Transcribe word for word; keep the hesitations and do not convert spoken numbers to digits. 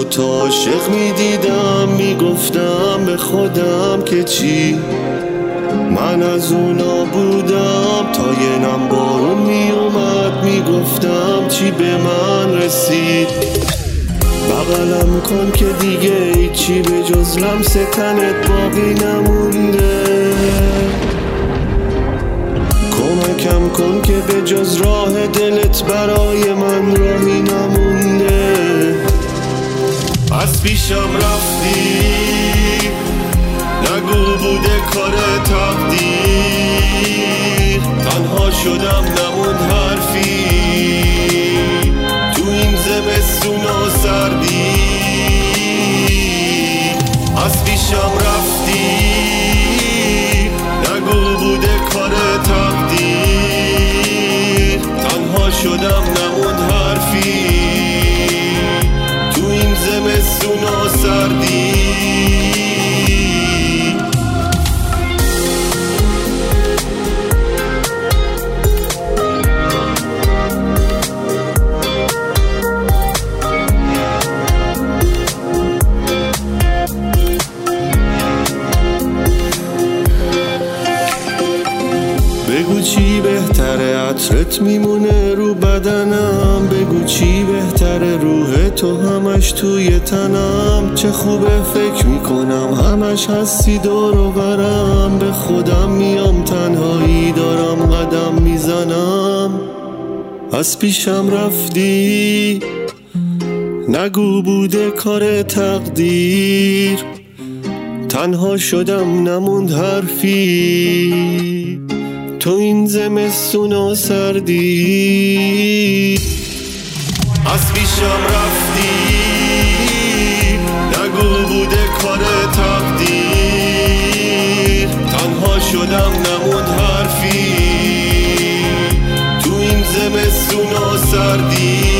تو عاشق میدیدم، میگفتم به خودم که چی من از اونا بودم. تا یه نم بارون میومد میگفتم چی به من رسید. بغلم کن که دیگه هیچی به جز لمس تنت باقی نمونده. کمکم کن که به جز راه دلت برای من راهی نمونده. از پیشم رفتی، نگو بوده کار تقدیر. تنها شدم نموند حرفی تو این زمستون و سردی. از پیشم رفتی، نگو بوده کار تقدیر. تنها شدم نموند حرفی تو این زمستون و سردی. بگو چی بهتره، عطرت میمونه رو بدنم. بگو چی بهتره، روح تو همش توی تنم. چه خوبه فکر میکنم همش هستی دور و برم. به خودم میام تنهایی دارم قدم میزنم. از پیشم رفتی، نگو بوده کار تقدیر. تنها شدم نموند حرفی تو این زمستون و سردی. از پیشم رفتی، نگو بوده کار تقدیر. تنها شدم نموند حرفی تو این زمستون و سردی.